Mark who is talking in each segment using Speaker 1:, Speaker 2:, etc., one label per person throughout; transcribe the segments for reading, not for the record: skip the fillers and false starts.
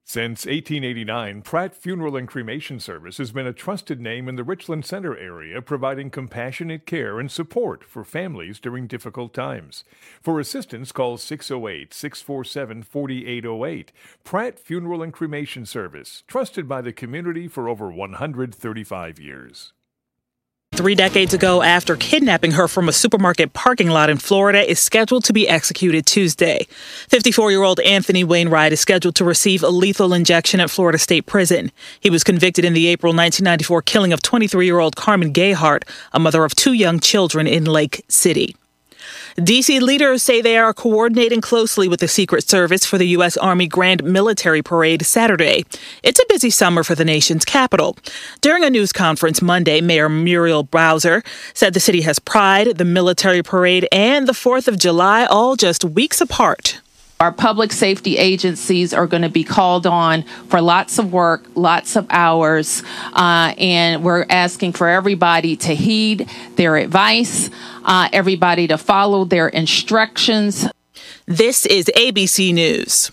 Speaker 1: Since 1889, Pratt Funeral and Cremation Service has been a trusted name in the Richland Center area, providing compassionate care and support for families during difficult times. For assistance, call 608-647-4808. Pratt Funeral and Cremation Service, trusted by the community for over 135 years.
Speaker 2: 3 decades ago, after kidnapping her from a supermarket parking lot in Florida, is scheduled to be executed Tuesday. 54-year-old Anthony Wainwright is scheduled to receive a lethal injection at Florida State Prison. He was convicted in the April 1994 killing of 23-year-old Carmen Gayhart, a mother of 2 young children in Lake City. D.C. leaders say they are coordinating closely with the Secret Service for the U.S. Army Grand Military Parade Saturday. It's a busy summer for the nation's capital. During a news conference Monday, Mayor Muriel Bowser said the city has Pride, the military parade, and the 4th of July all just weeks apart.
Speaker 3: Our public safety agencies are going to be called on for lots of work, lots of hours, and we're asking for everybody to heed their advice, everybody to follow their instructions.
Speaker 2: This is ABC News.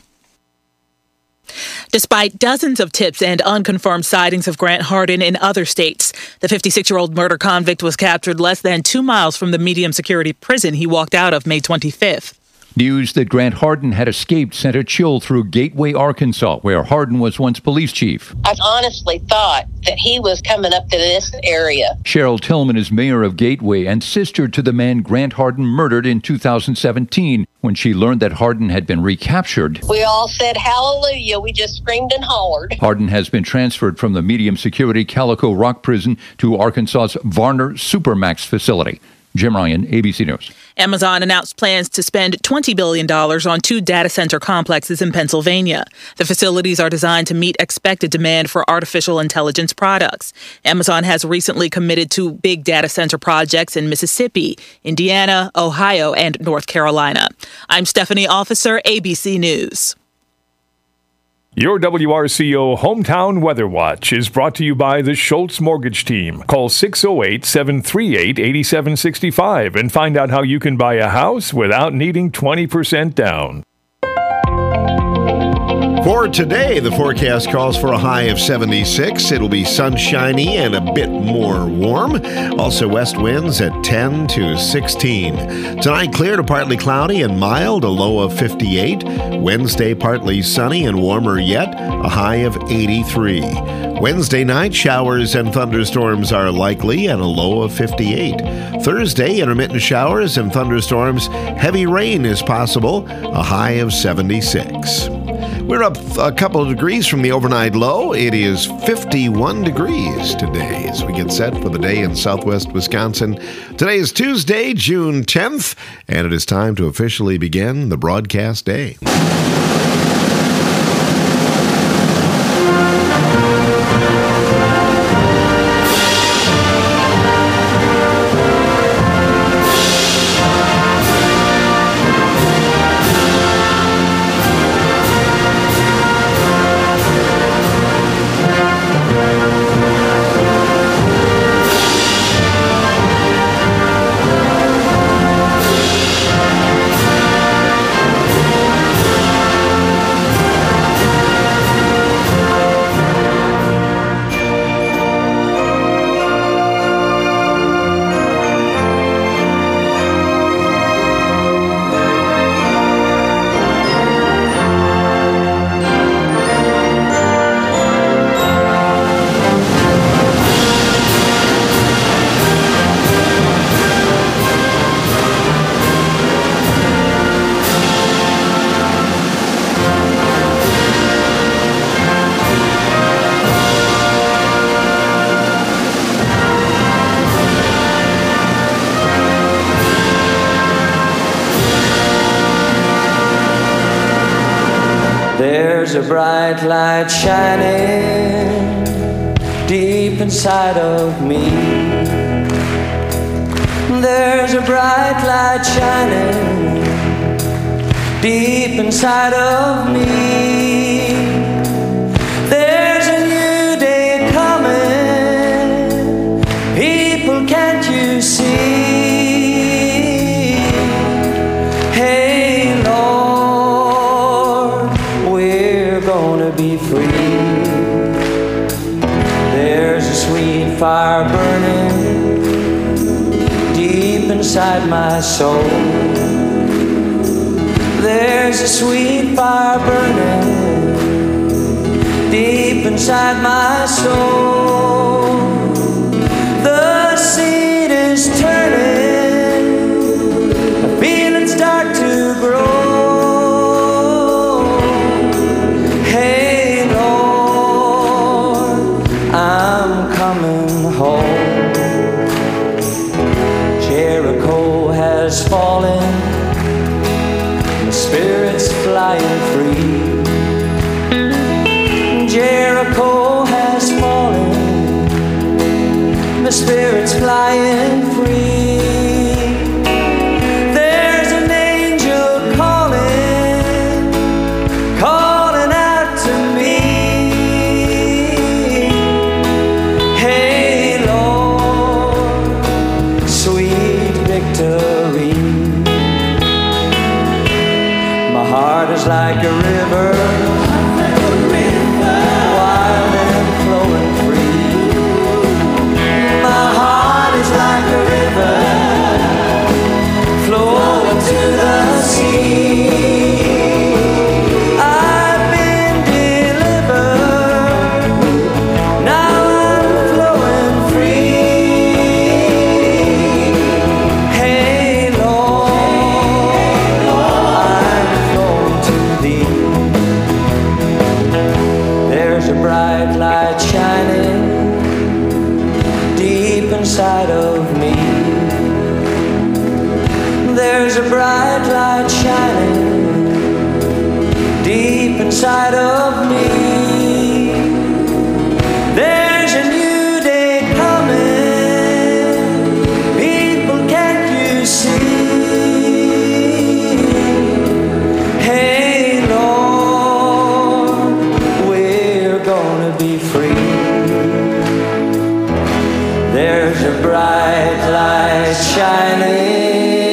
Speaker 2: Despite dozens of tips and unconfirmed sightings of Grant Hardin in other states, the 56-year-old murder convict was captured less than 2 miles from the medium security prison he walked out of May 25th.
Speaker 4: News that Grant Hardin had escaped sent a chill through Gateway, Arkansas, where Hardin was once police chief.
Speaker 5: I honestly thought that he was coming up to this area.
Speaker 4: Cheryl Tillman is mayor of Gateway and sister to the man Grant Hardin murdered in 2017. When she learned that Hardin had been recaptured,
Speaker 5: We all said hallelujah. We just screamed and hollered.
Speaker 4: Hardin has been transferred from the medium security Calico Rock Prison to Arkansas's Varner Supermax facility. Jim Ryan, ABC News.
Speaker 2: Amazon announced plans to spend $20 billion on 2 data center complexes in Pennsylvania. The facilities are designed to meet expected demand for artificial intelligence products. Amazon has recently committed to big data center projects in Mississippi, Indiana, Ohio, and North Carolina. I'm Stephanie Officer, ABC News.
Speaker 1: Your WRCO Hometown Weather Watch is brought to you by the Schultz Mortgage Team. Call 608-738-8765 and find out how you can buy a house without needing 20% down.
Speaker 6: For today, the forecast calls for a high of 76. It'll be sunshiny and a bit more warm. Also, west winds at 10 to 16. Tonight, clear to partly cloudy and mild, a low of 58. Wednesday, partly sunny and warmer yet, a high of 83. Wednesday night, showers and thunderstorms are likely and a low of 58. Thursday, intermittent showers and thunderstorms. Heavy rain is possible, a high of 76. We're up a couple of degrees from the overnight low. It is 51 degrees today as we get set for the day in southwest Wisconsin. Today is Tuesday, June 10th, and it is time to officially begin the broadcast day.
Speaker 7: There's a bright light shining deep inside of me. There's a bright light shining deep inside of me. There's a new day coming, people, can't you see? Hey Lord, we're going gonna be free. There's a sweet fire burning deep inside my soul. There's a sweet fire burning deep inside my soul. The seed is turning, I feel it start to grow. Hey Lord, I'm coming home. Jericho has fallen, my spirit's flying free. Jericho has fallen, my spirit's flying free. There's an angel calling, calling out to me. Hey Lord, sweet victory. My heart is like a river, wild and flowing free. My heart is like a river, flowing to the sea. I've been delivered, now I'm flowing free. Hey Lord, I'm flowing to thee. There's a bright light shining deep inside of me. There's a bright light shining deep inside of me. There's a new day coming, people, can't you see? Hey Lord, we're gonna be free. There's a bright light shining.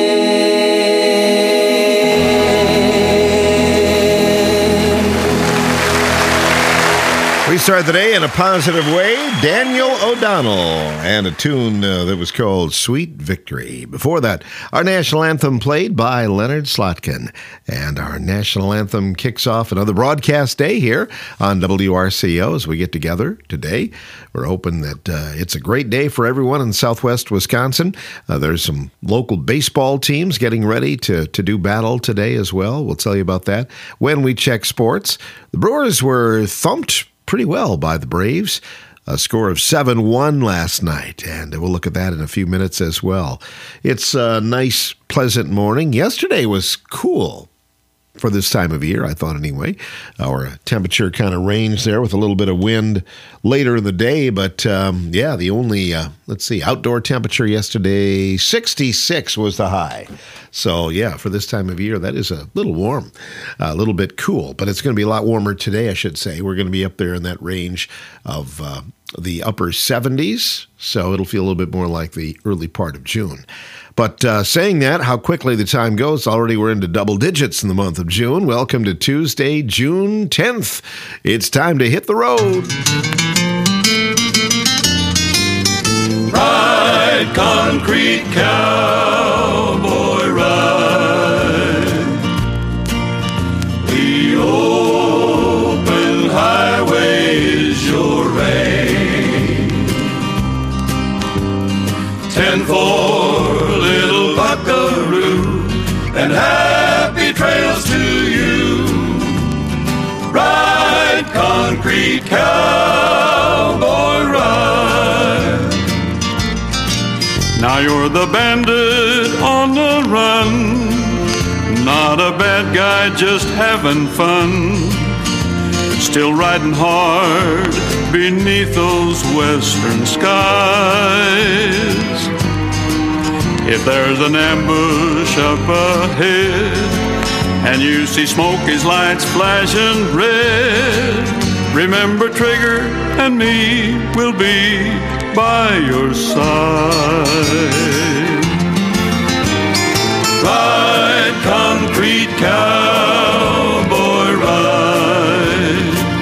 Speaker 6: We start the day in a positive way. Daniel O'Donnell and a tune that was called Sweet Victory. Before that, our national anthem played by Leonard Slotkin. And our national anthem kicks off another broadcast day here on WRCO as we get together today. We're hoping that it's a great day for everyone in southwest Wisconsin. There's some local baseball teams getting ready to do battle today as well. We'll tell you about that when we check sports. The Brewers were thumped pretty well by the Braves. A score of 7-1 last night, and we'll look at that in a few minutes as well. It's a nice, pleasant morning. Yesterday was cool for this time of year, I thought anyway. Our temperature kind of ranged there with a little bit of wind later in the day, but the only, outdoor temperature yesterday, 66 was the high. So, yeah, for this time of year, that is a little warm, a little bit cool, but it's going to be a lot warmer today, I should say. We're going to be up there in that range of the upper 70s, so it'll feel a little bit more like the early part of June. But saying that, how quickly the time goes, already we're into double digits in the month of June. Welcome to Tuesday, June 10th. It's time to hit the road.
Speaker 8: Ride, concrete cowboy, ride. The open highway is your reign. 10-4, little buckaroo, and happy trails to you. Ride, concrete cowboy, ride. Now you're the bandit on the run, not a bad guy, just having fun. Still riding hard beneath those western skies. If there's an ambush up ahead and you see Smokey's lights flashing red, remember Trigger and me will be by your side. Ride, concrete cowboy, ride.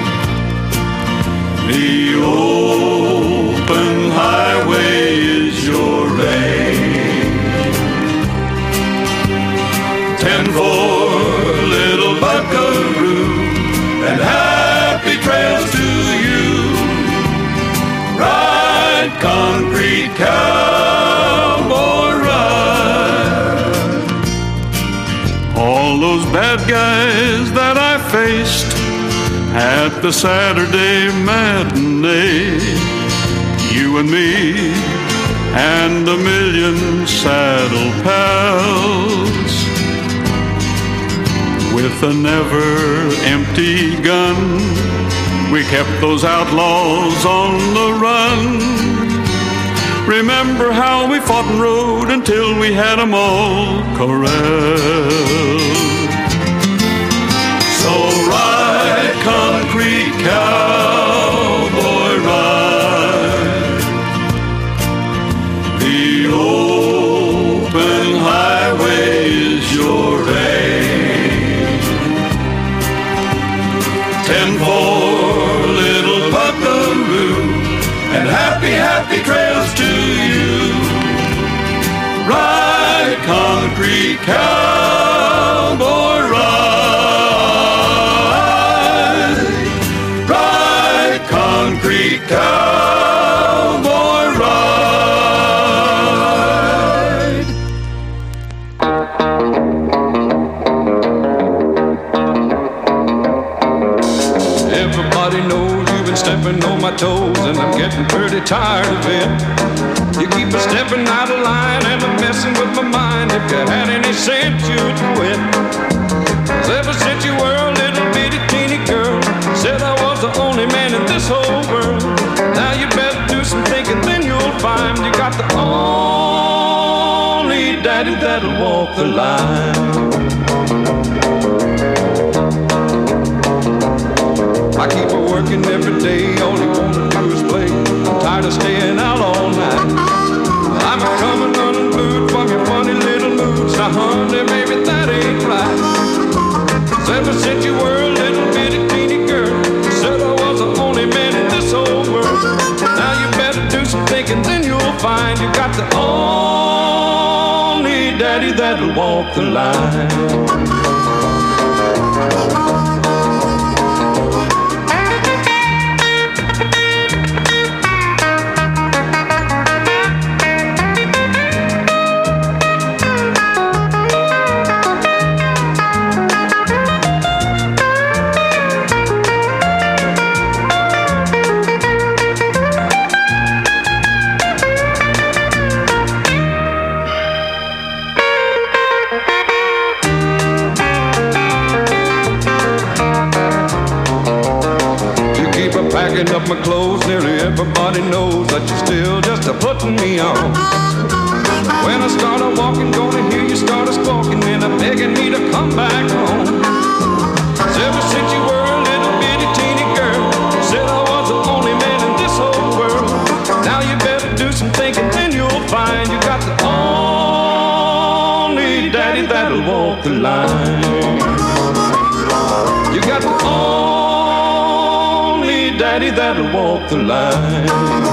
Speaker 8: cowboy ride. All those bad guys that I faced at the Saturday matinee, you and me and a million saddle pals, with a never-empty gun, we kept those outlaws on the run. Remember how we fought and rode until we had 'em all corralled. So ride, concrete cowboy, ride. The open highway is your aim. 10-4, little buckaroo, and happy, happy trails to you. Ride, concrete cowboy, ride. Ride, concrete cowboy, ride.
Speaker 9: Everybody knows you've been stepping on my toes, and I'm getting pretty tired of it. You keep a stepping out of line and I'm messing with my mind. If you had any sense, you'd quit. 'Cause ever since you were a little bitty teeny girl, said I was the only man in this whole world. Now you better do some thinking, then you'll find you got the only daddy that'll walk the line. I keep her working every day, all you wanna do is play. I'm tired of staying out all night. I'm coming unglued from your funny little moods. Now honey, baby, that ain't right. 'Cause ever since you were a little bitty teeny girl, you said I was the only man in this whole world. Now you better do some thinking, then you'll find you got the only daddy that'll walk the line. Packing up my clothes, nearly everybody knows that you're still just a-putting me on. When I start a-walking, gonna hear you start a-squawking, and I'm begging me to come back home. 'Cause ever since you were a little bitty teeny girl, you said I was the only man in this whole world. Now you better do some thinking, then you'll find you got the only daddy that'll walk the line. You got the daddy that'll walk the line.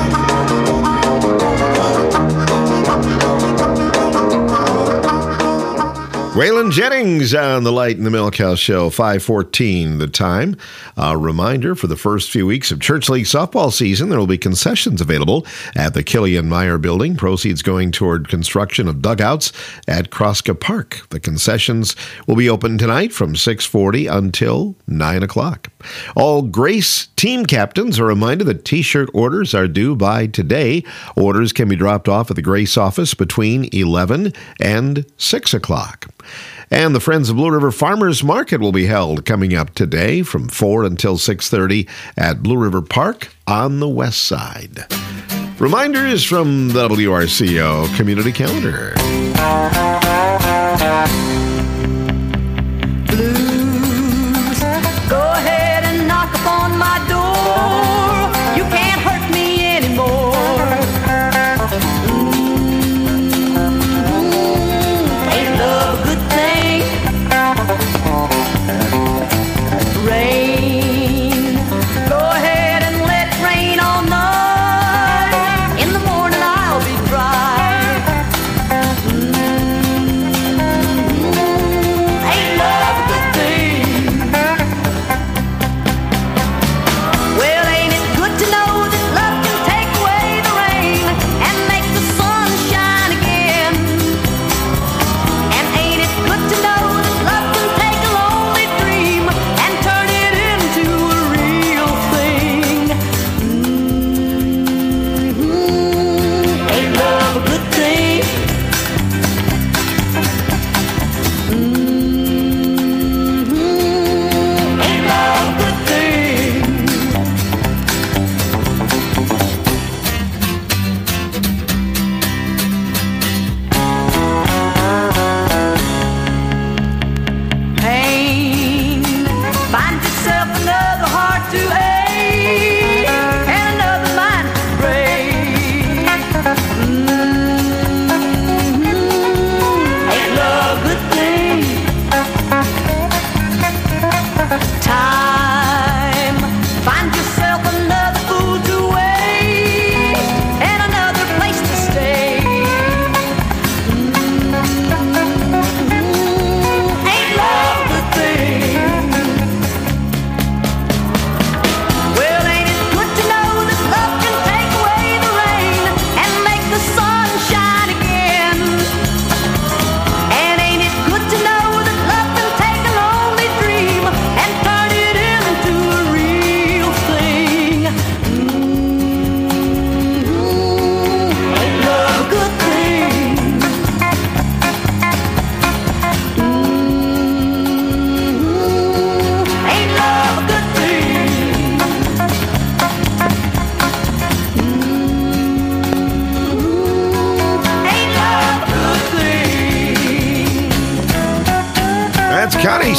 Speaker 6: Waylon Jennings on the Light in the Milk House Show, 5:14 the time. A reminder, for the first few weeks of Church League softball season, there will be concessions available at the Killian Meyer Building. Proceeds going toward construction of dugouts at Kroska Park. The concessions will be open tonight from 6:40 until 9 o'clock. All Grace team captains are reminded that T-shirt orders are due by today. Orders can be dropped off at the Grace office between 11 and 6 o'clock. And the Friends of Blue River Farmers Market will be held coming up today from 4 until 6:30 at Blue River Park on the west side. Reminders from the WRCO Community Calendar.
Speaker 7: Blues, go ahead and knock upon my door. You can't hurt me anymore. Ain't love a good thing? Rain, go ahead and let it rain all night. In the morning I'll be dry.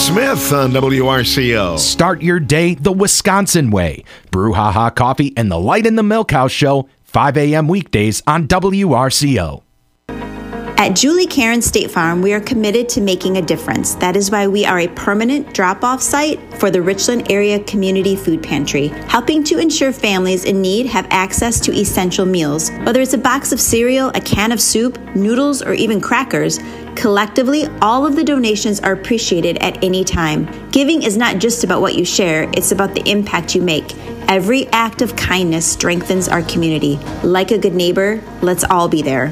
Speaker 6: Smith on WRCO.
Speaker 10: Start your day the Wisconsin way. Brouhaha Coffee and the Light in the Milk House Show, 5 a.m. weekdays on WRCO.
Speaker 11: At Julie Karen State Farm, we are committed to making a difference. That is why we are a permanent drop-off site for the Richland Area Community Food Pantry, helping to ensure families in need have access to essential meals. Whether it's a box of cereal, a can of soup, noodles, or even crackers, collectively, all of the donations are appreciated at any time. Giving is not just about what you share, it's about the impact you make. Every act of kindness strengthens our community. Like a good neighbor, let's all be there.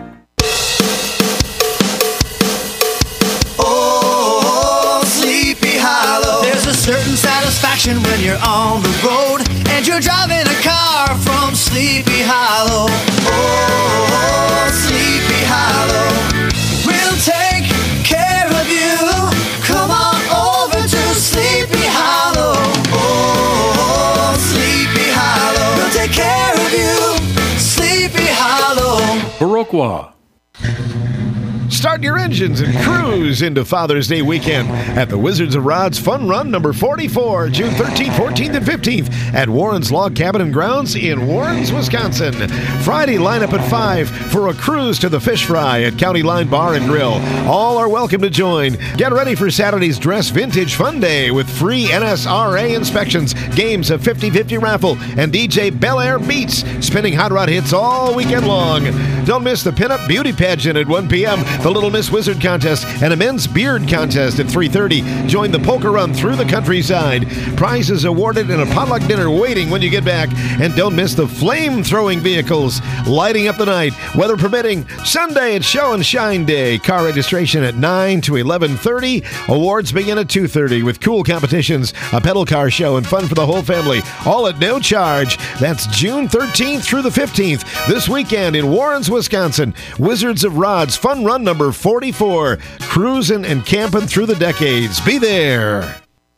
Speaker 12: Certain satisfaction when you're on the road and you're driving a car from Sleepy Hollow. Oh, Sleepy Hollow, we'll take care of you. Come on over to Sleepy Hollow. Oh, Sleepy Hollow, we'll take care of you. Sleepy Hollow.
Speaker 1: Viroqua.
Speaker 6: Start your engines and cruise into Father's Day weekend at the Wizards of Rod's Fun Run number 44, June 13th, 14th, and 15th at Warren's Log Cabin and Grounds in Warrens, Wisconsin. Friday, line up at 5 for a cruise to the Fish Fry at County Line Bar and Grill. All are welcome to join. Get ready for Saturday's Dress Vintage Fun Day with free NSRA inspections, games, a 50-50 raffle, and DJ Bel Air Beats, spinning hot rod hits all weekend long. Don't miss the Pinup Beauty Pageant at 1 p.m., the Little Miss Wizard Contest, and a men's beard contest at 3:30. Join the polka run through the countryside. Prizes awarded and a potluck dinner waiting when you get back. And don't miss the flame-throwing vehicles lighting up the night. Weather permitting, Sunday at Show and Shine Day. Car registration at 9 to 11:30. Awards begin at 2:30 with cool competitions, a pedal car show, and fun for the whole family. All at no charge. That's June 13th through the 15th. This weekend in Warrens, Wisconsin. Wizards of Rod's Fun Run number 44, cruising and camping through the decades. Be there.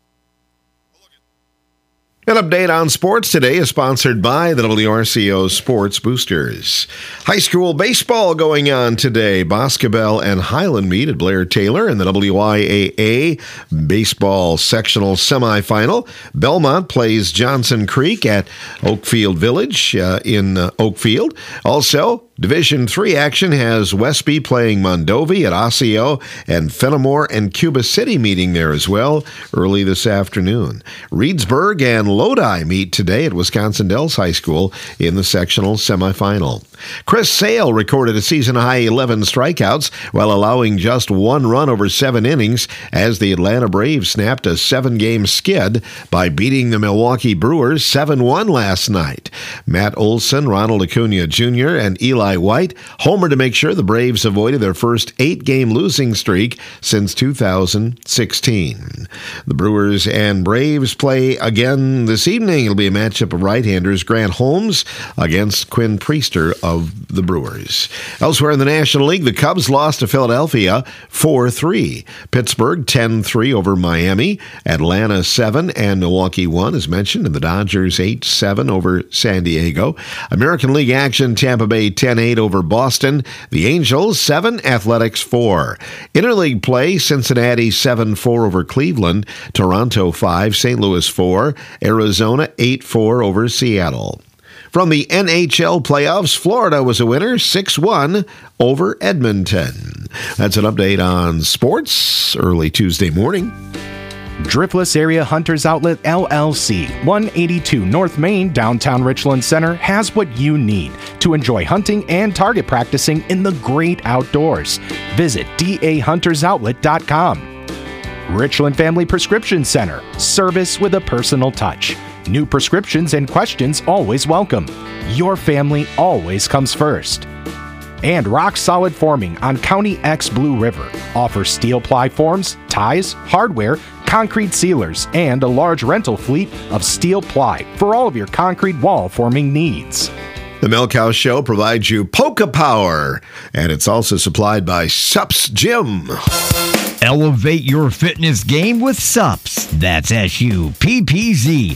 Speaker 6: An update on sports today is sponsored by the WRCO Sports Boosters. High school baseball going on today. Boscobel and Highland meet at Blair Taylor in the WIAA baseball sectional semifinal. Belmont plays Johnson Creek at Oakfield Village in Oakfield. Also, Division III action has Westby playing Mondovi at Osseo, and Fenimore and Cuba City meeting there as well early this afternoon. Reedsburg and Lodi meet today at Wisconsin Dells High School in the sectional semifinal. Chris Sale recorded a season-high 11 strikeouts while allowing just one run over 7 innings as the Atlanta Braves snapped a 7-game skid by beating the Milwaukee Brewers 7-1 last night. Matt Olson, Ronald Acuna Jr., and Eli White homered to make sure the Braves avoided their first 8-game losing streak since 2016. The Brewers and Braves play again this evening. It'll be a matchup of right-handers, Grant Holmes against Quinn Priester of the Brewers. Elsewhere in the National League, the Cubs lost to Philadelphia 4-3. Pittsburgh 10-3 over Miami. Atlanta 7 and Milwaukee 1, as mentioned, and the Dodgers 8-7 over San Diego. American League action, Tampa Bay 10-8 over Boston. The Angels 7, Athletics 4. Interleague play, Cincinnati 7-4 over Cleveland. Toronto 5, St. Louis 4. Arizona 8-4 over Seattle. From the NHL playoffs, Florida was a winner 6-1 over Edmonton. That's an update on sports early Tuesday morning.
Speaker 10: Driftless Area Hunters Outlet LLC, 182 North Main, downtown Richland Center, has what you need to enjoy hunting and target practicing in the great outdoors. Visit dahuntersoutlet.com. Richland Family Prescription Center, service with a personal touch. New prescriptions and questions always welcome. Your family always comes first. And Rock Solid Forming on County X Blue River offers steel ply forms, ties, hardware, concrete sealers, and a large rental fleet of steel ply for all of your concrete wall forming needs.
Speaker 6: The Milk House Show provides you Polka Power, and it's also supplied by Sups Gym.
Speaker 13: Elevate your fitness game with Sups. That's SUPPZ.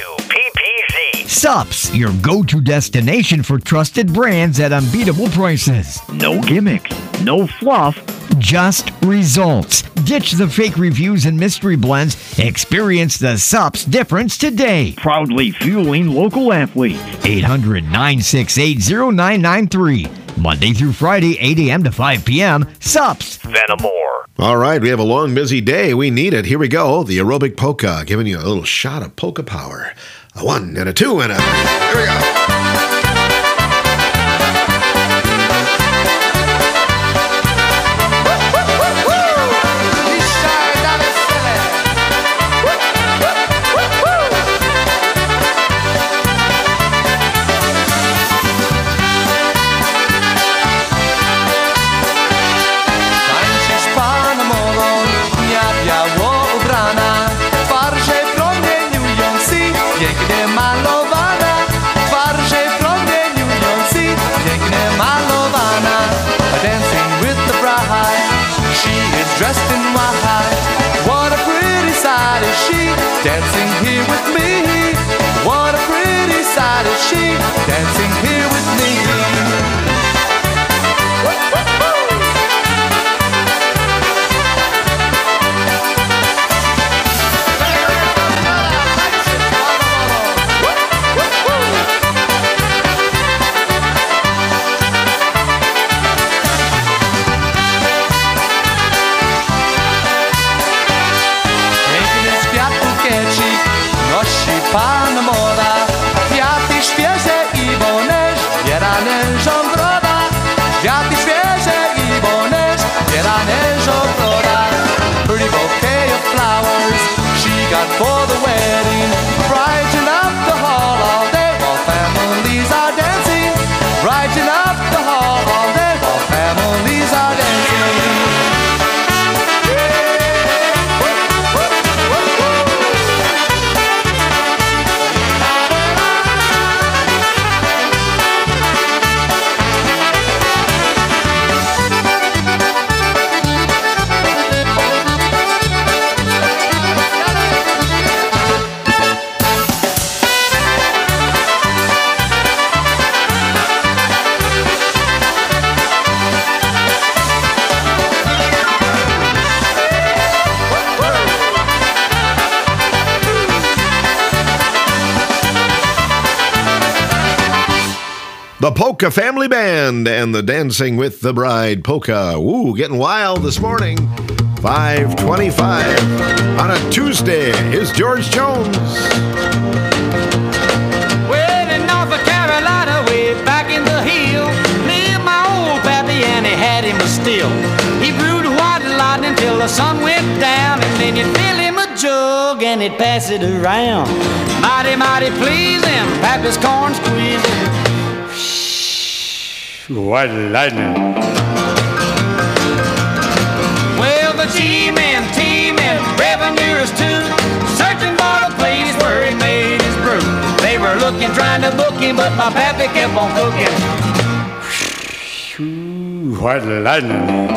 Speaker 13: Sups, your go-to destination for trusted brands at unbeatable prices. No gimmicks, no fluff, just results. Ditch the fake reviews and mystery blends. Experience the Sup's difference today. Proudly fueling local athletes. 800-968-0993. Monday through Friday, 8 a.m. to 5 p.m. Sup's.
Speaker 6: Vanamore. All right, we have a long, busy day. We need it. Here we go. The aerobic polka, giving you a little shot of polka power. A 1 and a 2 and a... Here we go.
Speaker 14: Dressed in white, what a pretty sight is she, dancing here with me. What a pretty sight is she, dancing here with me. Pana młoda, kwiaty świeże i boneż, zbierane z ogroda. Kwiaty świeże i boneż, zbierane z ogroda. Pretty bouquet of flowers she got for the wedding. Brighten up the hall all day while families are dancing. Brighten up the hall all day while families are dancing.
Speaker 6: The Polka Family Band and the Dancing with the Bride Polka. Ooh, getting wild this morning. 5:25 on a Tuesday. Here's George Jones.
Speaker 15: Well, in North Carolina, way back in the hill, lived my old pappy and he had him a still. He brewed white lightning till the sun went down, and then you'd fill him a jug and he'd pass it around. Mighty, mighty pleasing, pappy's corn squeezing.
Speaker 8: White lightning.
Speaker 15: Well, the G-men, T-men, revenuers too, searching for the place where he made his brew. They were looking, trying to book him, but my pappy kept on cooking.
Speaker 8: White lightning.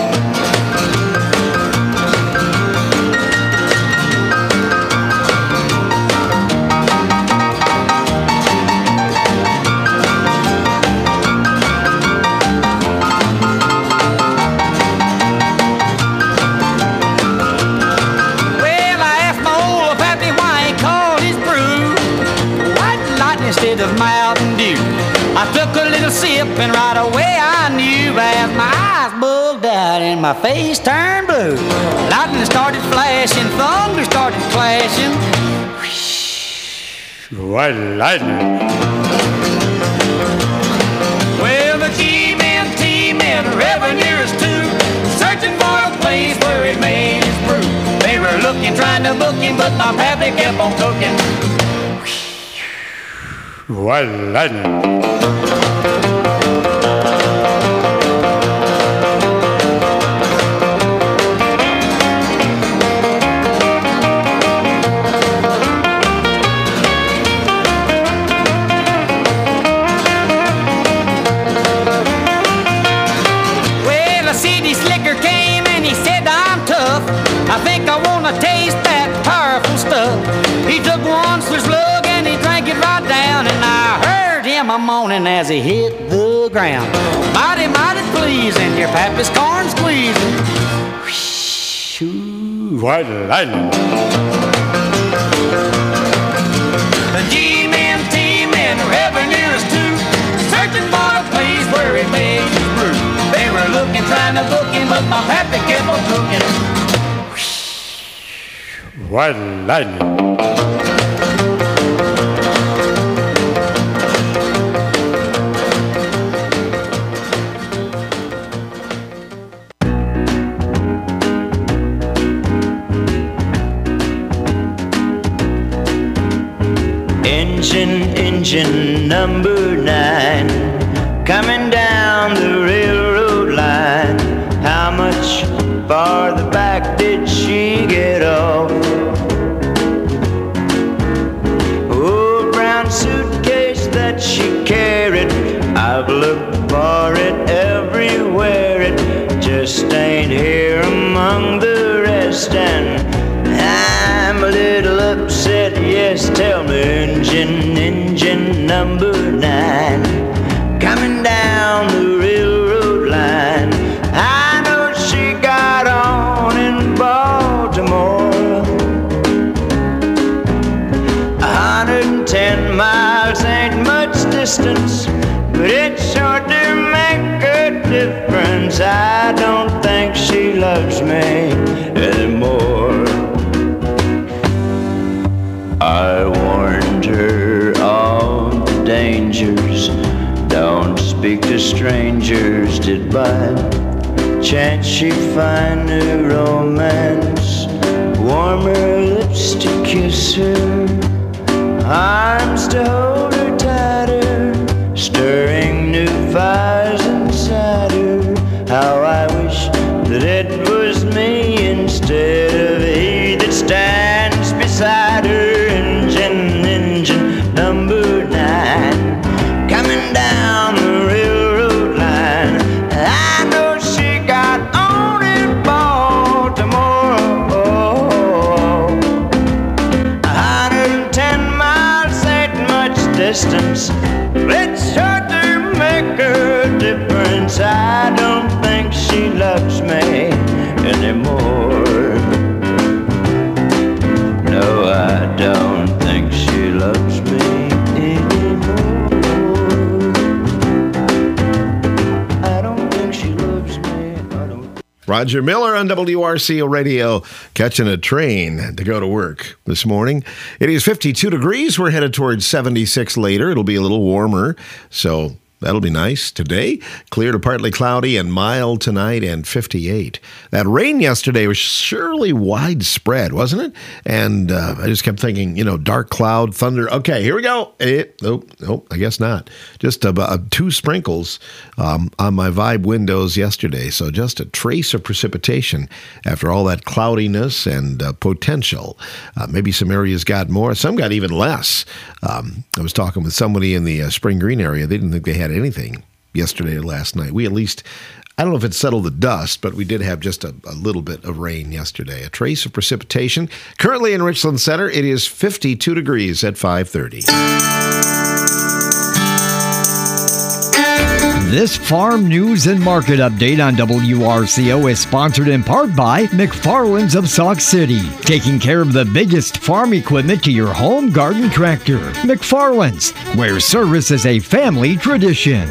Speaker 15: Of Mountain Dew, I took a little sip and right away I knew as my eyes bugged out and my face turned blue. Lightning started flashing, thunder started clashing.
Speaker 8: White lightning.
Speaker 15: Well, the G-men, T-men, revenuers too, searching for a place where he made his brew. They were looking, trying to book him, but my pappy kept on cooking.
Speaker 8: White lightning.
Speaker 15: Well, a city slicker came and he said, I'm tough. I think I want to taste that powerful stuff. He took one slug and he drank it right down, and I heard him a moaning as he hit the ground. Mighty, mighty pleasing, your pappy's corn squeezing. Whoosh.
Speaker 8: white lightning.
Speaker 15: The G-men, T-men, revenuers too, searching for a place where he made his brew. They were looking, trying to book him, but my pappy kept on cooking.
Speaker 8: White lightning.
Speaker 16: Engine number 9, coming down the railroad line. How much farther back did she get off? Old brown suitcase that she carried, I've looked for it everywhere. It just ain't here among the rest, and I'm a little upset, yes, tell me, engine number 9, coming down the railroad line. I know she got on in Baltimore, 110 miles ain't much distance, but it sure do make a difference. I don't think she loves me anymore. I warned her of the dangers, don't speak to strangers. Did by chance she find new romance, warmer lips to kiss her, arms to hold her tighter, stirring new fires inside her. How I wish that it was me instead of he that stands beside her. Engine number 9, coming down the railroad line. I know she got on in Baltimore, 110 miles ain't much distance, it sure do make a difference. I don't think she loves me anymore. No, I don't think she loves me anymore. I don't think she loves me.
Speaker 6: Roger Miller on WRCO Radio, catching a train to go to work this morning. It is 52 degrees. We're headed towards 76 later. It'll be a little warmer, so that'll be nice. Today, clear to partly cloudy and mild tonight, and 58. That rain yesterday was surely widespread, wasn't it? And I just kept thinking, dark cloud, thunder. Okay, here we go. Nope, I guess not. Just 2 sprinkles on my Vibe windows yesterday. So just a trace of precipitation after all that cloudiness and potential. Maybe some areas got more. Some got even less. I was talking with somebody in the Spring Green area. They didn't think they had anything yesterday or last night. We at least, I don't know if it settled the dust, but we did have just a little bit of rain yesterday. A trace of precipitation. Currently in Richland Center, it is 52 degrees at 5:30.
Speaker 13: This farm news and market update on WRCO is sponsored in part by McFarland's of Sauk City, taking care of the biggest farm equipment to your home garden tractor. McFarland's, where service is a family tradition.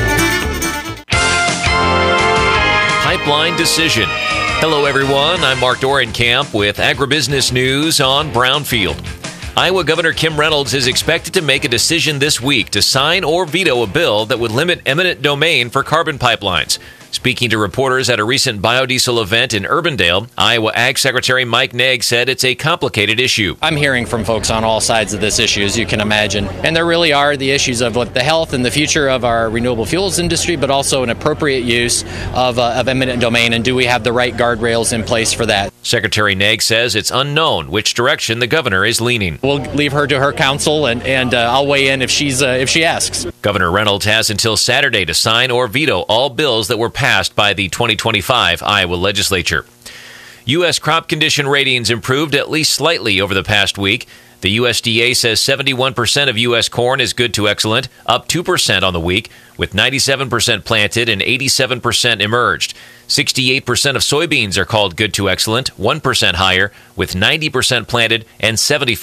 Speaker 17: Pipeline Decision. Hello, everyone. I'm Mark Dorenkamp with Agribusiness News on Brownfield. Iowa Governor Kim Reynolds is expected to make a decision this week to sign or veto a bill that would limit eminent domain for carbon pipelines. Speaking to reporters at a recent biodiesel event in Urbandale, Iowa Ag Secretary Mike Naig said it's a complicated issue.
Speaker 18: I'm hearing from folks on all sides of this issue, as you can imagine. And there really are the issues of the health and the future of our renewable fuels industry, but also an appropriate use of eminent domain. And do we have the right guardrails in place for that?
Speaker 17: Secretary Naig says it's unknown which direction the governor is leaning.
Speaker 18: We'll leave her to her counsel, and I'll weigh in if she asks.
Speaker 17: Governor Reynolds has until Saturday to sign or veto all bills that were passed by the 2025 Iowa legislature. U.S. crop condition ratings improved at least slightly over the past week. The USDA says 71% of U.S. corn is good to excellent, up 2% on the week, with 97% planted and 87% emerged. 68% of soybeans are called good to excellent, 1% higher, with 90% planted and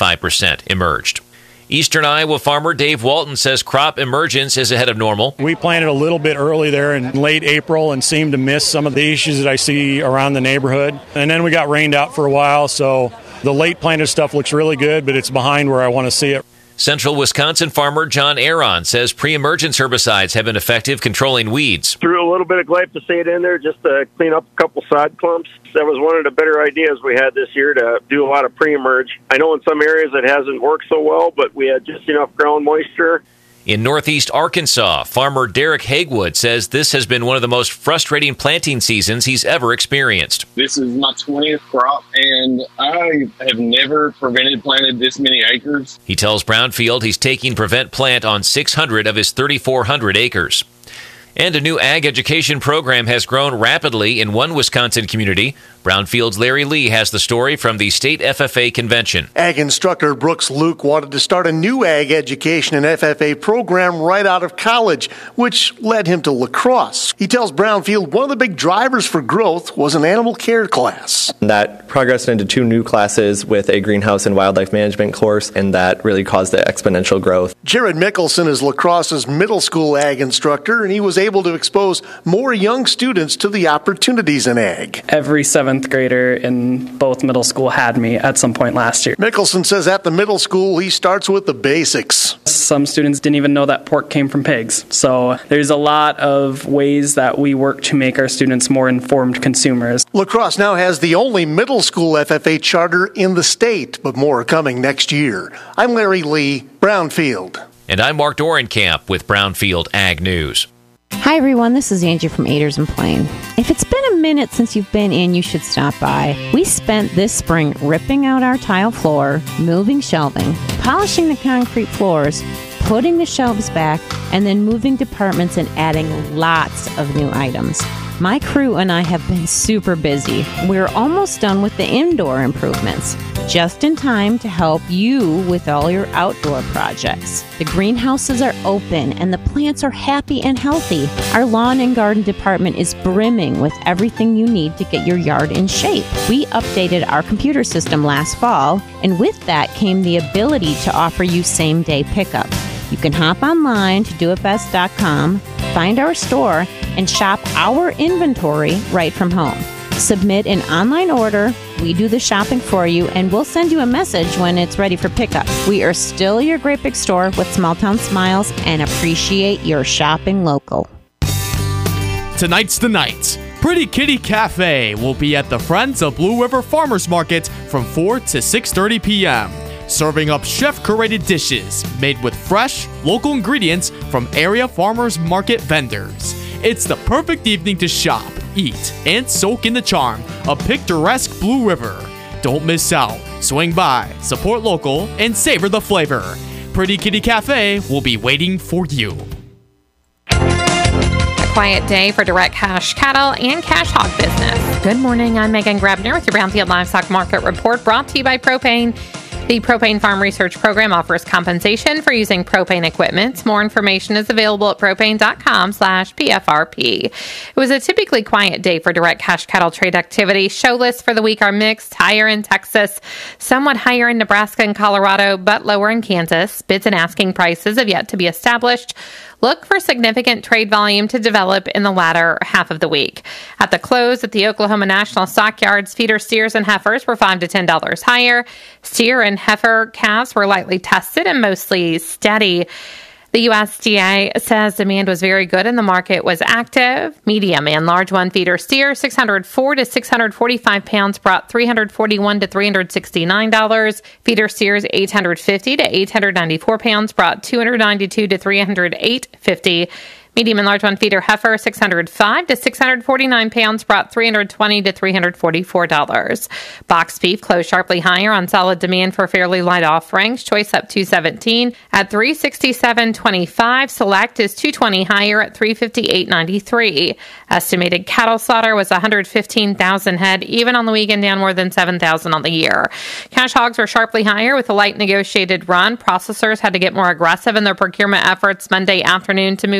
Speaker 17: 75% emerged. Eastern Iowa farmer Dave Walton says crop emergence is ahead of normal.
Speaker 19: We planted a little bit early there in late April and seemed to miss some of the issues that I see around the neighborhood. And then we got rained out for a while, so the late planted stuff looks really good, but it's behind where I want to see it.
Speaker 17: Central Wisconsin farmer John Aron says pre-emergence herbicides have been effective controlling weeds.
Speaker 20: Threw a little bit of glyphosate in there just to clean up a couple sod clumps. That was one of the better ideas we had this year, to do a lot of pre-emerge. I know in some areas it hasn't worked so well, but we had just enough ground moisture.
Speaker 17: In northeast Arkansas, farmer Derek Hagewood says this has been one of the most frustrating planting seasons he's ever experienced.
Speaker 21: This is my 20th crop, and I have never planted this many acres.
Speaker 17: He tells Brownfield he's taking Prevent Plant on 600 of his 3,400 acres. And a new ag education program has grown rapidly in one Wisconsin community. Brownfield's Larry Lee has the story from the state FFA convention.
Speaker 22: Ag instructor Brooks Luke wanted to start a new ag education and FFA program right out of college, which led him to lacrosse. He tells Brownfield one of the big drivers for growth was an animal care class.
Speaker 23: That progressed into 2 new classes with a greenhouse and wildlife management course, and that really caused the exponential growth.
Speaker 22: Jared Mickelson is lacrosse's middle school ag instructor, and he was able to expose more young students to the opportunities in ag.
Speaker 24: Every 7th grader in both middle school had me at some point last year.
Speaker 22: Mickelson says at the middle school he starts with the basics.
Speaker 24: Some students didn't even know that pork came from pigs. So there's a lot of ways that we work to make our students more informed consumers.
Speaker 22: La Crosse now has the only middle school FFA charter in the state, but more are coming next year. I'm Larry Lee, Brownfield.
Speaker 17: And I'm Mark Dorenkamp with Brownfield Ag News.
Speaker 25: Hi everyone, this is Angie from Aders and Plain. If it's been a minute since you've been in, you should stop by. We spent this spring ripping out our tile floor, moving shelving, polishing the concrete floors, putting the shelves back, and then moving departments and adding lots of new items. My crew and I have been super busy. We're almost done with the indoor improvements, just in time to help you with all your outdoor projects. The greenhouses are open and the plants are happy and healthy. Our lawn and garden department is brimming with everything you need to get your yard in shape. We updated our computer system last fall, and with that came the ability to offer you same-day pickup. You can hop online to doitbest.com, find our store, and shop our inventory right from home. Submit an online order, we do the shopping for you, and we'll send you a message when it's ready for pickup. We are still your great big store with small town smiles and appreciate your shopping local.
Speaker 26: Tonight's the night. Pretty Kitty Cafe will be at the Friends of Blue River Farmers Market from 4 to 6:30 p.m., serving up chef-curated dishes made with fresh, local ingredients from area farmers market vendors. It's the perfect evening to shop, eat, and soak in the charm of picturesque Blue River. Don't miss out. Swing by, support local, and savor the flavor. Pretty Kitty Cafe will be waiting for you.
Speaker 27: Quiet day for direct cash cattle and cash hog business. Good morning, I'm Megan Grabner with your Brownfield Livestock Market Report, brought to you by Propane. The Propane Farm Research Program offers compensation for using propane equipment. More information is available at propane.com/PFRP. It was a typically quiet day for direct cash cattle trade activity. Show lists for the week are mixed, higher in Texas, somewhat higher in Nebraska and Colorado, but lower in Kansas. Bids and asking prices have yet to be established. Look for significant trade volume to develop in the latter half of the week. At the close at the Oklahoma National Stockyards, feeder steers and heifers were $5 to $10 higher. Steer and heifer calves were lightly tested and mostly steady. The USDA says demand was very good and the market was active. Medium and large one feeder steer, 604 to 645 pounds, brought $341 to $369. Feeder steers, 850 to 894 pounds, brought $292 to $308.50. Medium and large one feeder heifer, 605 to 649 pounds, brought $320 to $344. Box beef closed sharply higher on solid demand for fairly light offerings. Choice up 217 at $367.25. Select is 220 higher at $358.93. Estimated cattle slaughter was 115,000 head, even on the weekend, down more than 7,000 on the year. Cash hogs were sharply higher with a light negotiated run. Processors had to get more aggressive in their procurement efforts Monday afternoon to move needed numbers.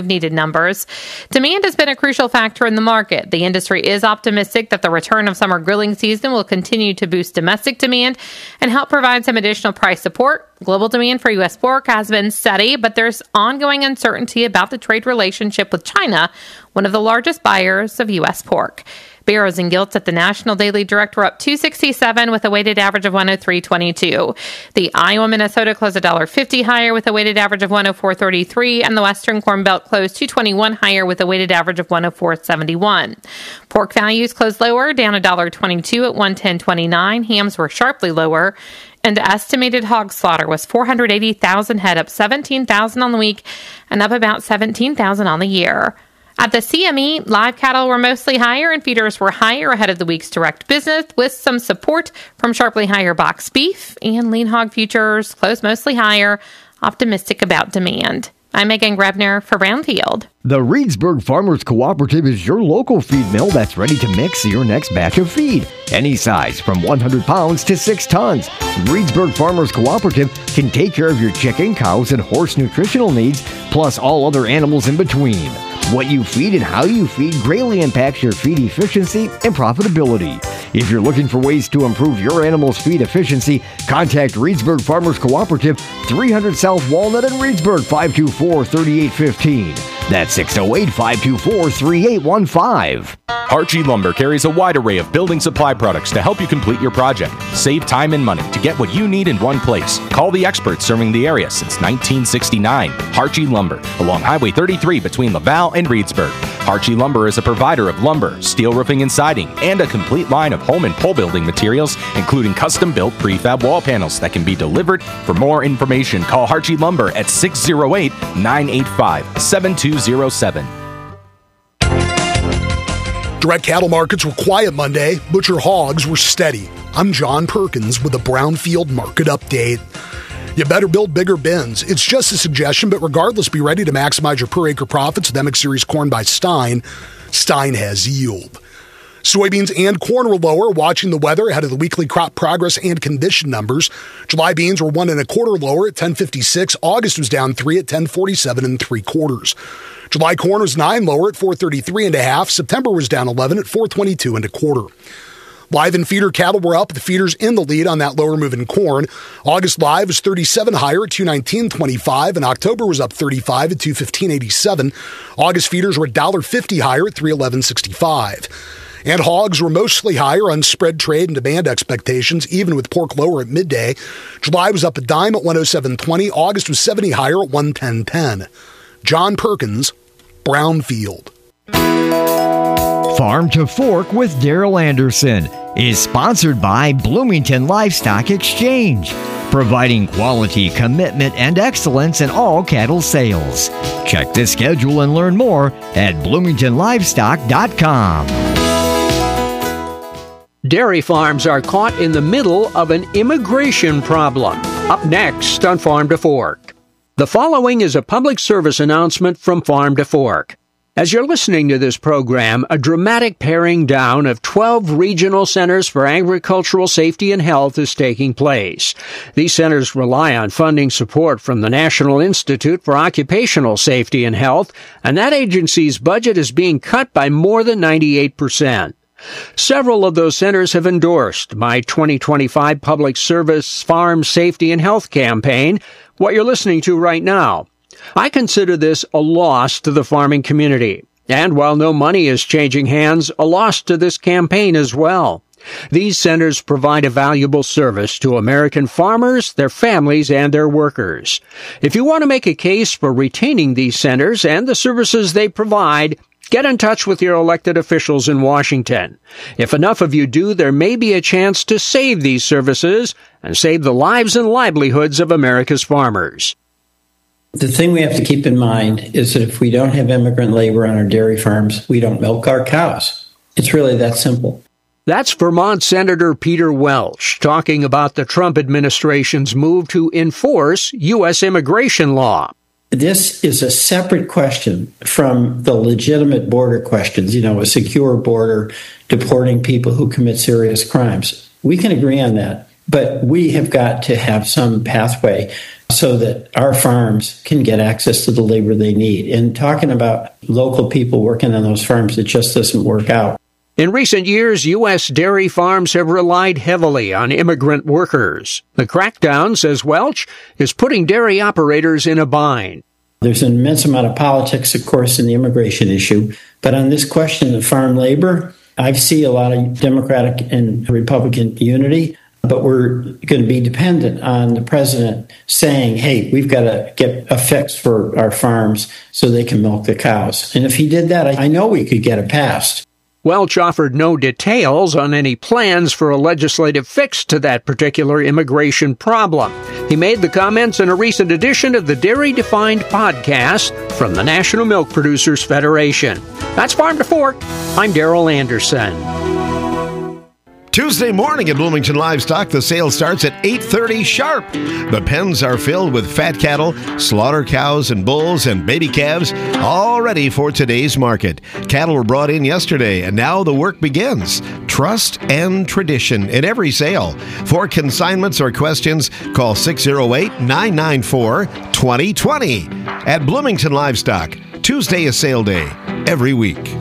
Speaker 27: numbers. Demand has been a crucial factor in the market. The industry is optimistic that the return of summer grilling season will continue to boost domestic demand and help provide some additional price support. Global demand for U.S. pork has been steady, but there's ongoing uncertainty about the trade relationship with China, one of the largest buyers of U.S. pork. Barrows and Gilts at the National Daily Direct were up $2.67 with a weighted average of 103.22. The Iowa-Minnesota closed $1.50 higher with a weighted average of 104.33, and the Western Corn Belt closed $2.21 higher with a weighted average of 104.71. Pork values closed lower, down $1.22 at 110.29. Hams were sharply lower, and estimated hog slaughter was 480,000 head, up 17,000 on the week and up about 17,000 on the year. At the CME, live cattle were mostly higher and feeders were higher ahead of the week's direct business, with some support from sharply higher box beef, and lean hog futures closed mostly higher, optimistic about demand. I'm Megan Grebner for Brownfield.
Speaker 13: The Reedsburg Farmers Cooperative is your local feed mill that's ready to mix your next batch of feed. Any size from 100 pounds to 6 tons. Reedsburg Farmers Cooperative can take care of your chicken, cows, and horse nutritional needs, plus all other animals in between. What you feed and how you feed greatly impacts your feed efficiency and profitability. If you're looking for ways to improve your animal's feed efficiency, contact Reedsburg Farmers Cooperative, 300 South Walnut in Reedsburg, 524-3815. That's 608-524-3815.
Speaker 10: Archie Lumber carries a wide array of building supply products to help you complete your project. Save time and money to get what you need in one place. Call the experts serving the area since 1969. Archie Lumber, along Highway 33 between Laval and Reedsburg. Archie Lumber is a provider of lumber, steel roofing and siding, and a complete line of home and pole building materials, including custom-built prefab wall panels that can be delivered. For more information, call Archie Lumber at 608-985-7207.
Speaker 2: Direct cattle markets were quiet Monday. Butcher hogs were steady. I'm John Perkins with a Brownfield Market Update. You better build bigger bins. It's just a suggestion, but regardless, be ready to maximize your per acre profits with MX Series corn by Stein. Stein has yield. Soybeans and corn were lower, watching the weather ahead of the weekly crop progress and condition numbers. July beans were 1 1/4 lower at 10.56. August was down 3 at 10.47 3/4. July corn was 9 lower at 4.33 1/2. September was down 11 at 4.22 1/4. Live and feeder cattle were up, the feeders in the lead on that lower moving corn. August live was 37 higher at 219.25, and October was up 35 at 215.87. August feeders were $1.50 higher at 311.65. And hogs were mostly higher on spread trade and demand expectations, even with pork lower at midday. July was up a dime at 107.20. August was 70 higher at 110.10. John Perkins, Brownfield.
Speaker 13: Farm to Fork with Daryl Anderson is sponsored by Bloomington Livestock Exchange, providing quality, commitment, and excellence in all cattle sales. Check the schedule and learn more at bloomingtonlivestock.com.
Speaker 3: Dairy farms are caught in the middle of an immigration problem. Up next on Farm to Fork. The following is a public service announcement from Farm to Fork. As you're listening to this program, a dramatic paring down of 12 regional centers for agricultural safety and health is taking place. These centers rely on funding support from the National Institute for Occupational Safety and Health, and that agency's budget is being cut by more than 98%. Several of those centers have endorsed my 2025 Public Service Farm Safety and Health campaign, what you're listening to right now. I consider this a loss to the farming community, and while no money is changing hands, a loss to this campaign as well. These centers provide a valuable service to American farmers, their families, and their workers. If you want to make a case for retaining these centers and the services they provide, get in touch with your elected officials in Washington. If enough of you do, there may be a chance to save these services and save the lives and livelihoods of America's farmers.
Speaker 4: The thing we have to keep in mind is that if we don't have immigrant labor on our dairy farms, we don't milk our cows. It's really that simple.
Speaker 3: That's Vermont Senator Peter Welch talking about the Trump administration's move to enforce U.S. immigration law.
Speaker 4: This is a separate question from the legitimate border questions, a secure border, deporting people who commit serious crimes. We can agree on that, but we have got to have some pathway so that our farms can get access to the labor they need. And talking about local people working on those farms, it just doesn't work out.
Speaker 3: In recent years, U.S. dairy farms have relied heavily on immigrant workers. The crackdown, says Welch, is putting dairy operators in a bind.
Speaker 4: There's an immense amount of politics, of course, in the immigration issue. But on this question of farm labor, I see a lot of Democratic and Republican unity. But we're going to be dependent on the president saying, hey, we've got to get a fix for our farms so they can milk the cows. And if he did that, I know we could get it passed.
Speaker 3: Welch offered no details on any plans for a legislative fix to that particular immigration problem. He made the comments in a recent edition of the Dairy Defined podcast from the National Milk Producers Federation. That's Farm to Fork. I'm Darrell Anderson.
Speaker 6: Tuesday morning at Bloomington Livestock, the sale starts at 8:30 sharp. The pens are filled with fat cattle, slaughter cows and bulls, and baby calves, all ready for today's market. Cattle were brought in yesterday, and now the work begins. Trust and tradition in every sale. For consignments or questions, call 608-994-2020. At Bloomington Livestock, Tuesday is sale day every week.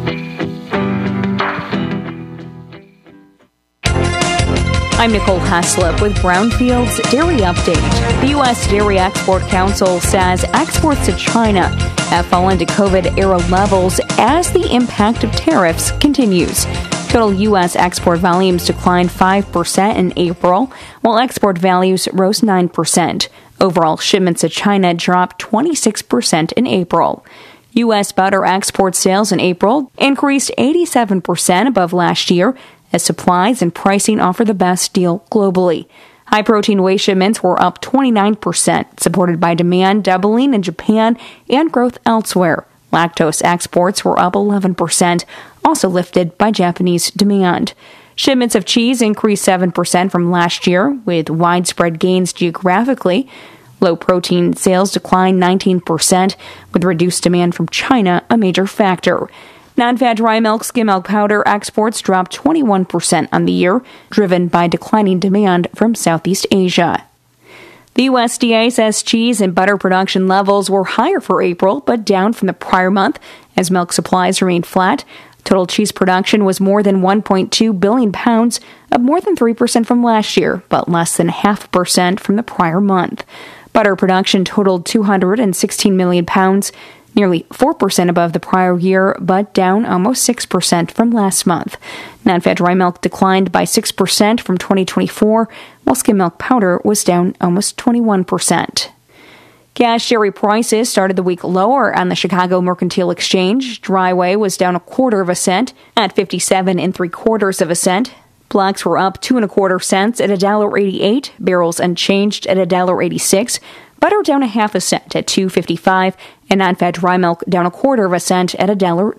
Speaker 1: I'm Nicole Haslip with Brownfield's Dairy Update. The U.S. Dairy Export Council says exports to China have fallen to COVID-era levels as the impact of tariffs continues. Total U.S. export volumes declined 5% in April, while export values rose 9%. Overall shipments to China dropped 26% in April. U.S. butter export sales in April increased 87% above last year, as supplies and pricing offer the best deal globally. High-protein whey shipments were up 29%, supported by demand doubling in Japan and growth elsewhere. Lactose exports were up 11%, also lifted by Japanese demand. Shipments of cheese increased 7% from last year, with widespread gains geographically. Low-protein sales declined 19%, with reduced demand from China a major factor. Non-fat dry milk, skim milk powder exports dropped 21% on the year, driven by declining demand from Southeast Asia. The USDA says cheese and butter production levels were higher for April, but down from the prior month as milk supplies remained flat. Total cheese production was more than 1.2 billion pounds, up more than 3% from last year, but less than 0.5% from the prior month. Butter production totaled 216 million pounds, nearly 4% above the prior year, but down almost 6% from last month. Non-fat dry milk declined by 6% from 2024, while skim milk powder was down almost 21%. Cash dairy prices started the week lower on the Chicago Mercantile Exchange. Dry whey was down 1/4 cent at 57 3/4 cents. Blacks were up 2 1/4 cents at $1.88. Barrels unchanged at $1.86. Butter down 1/2 cent at $2.55, and non-fat dry milk down 1/4 cent at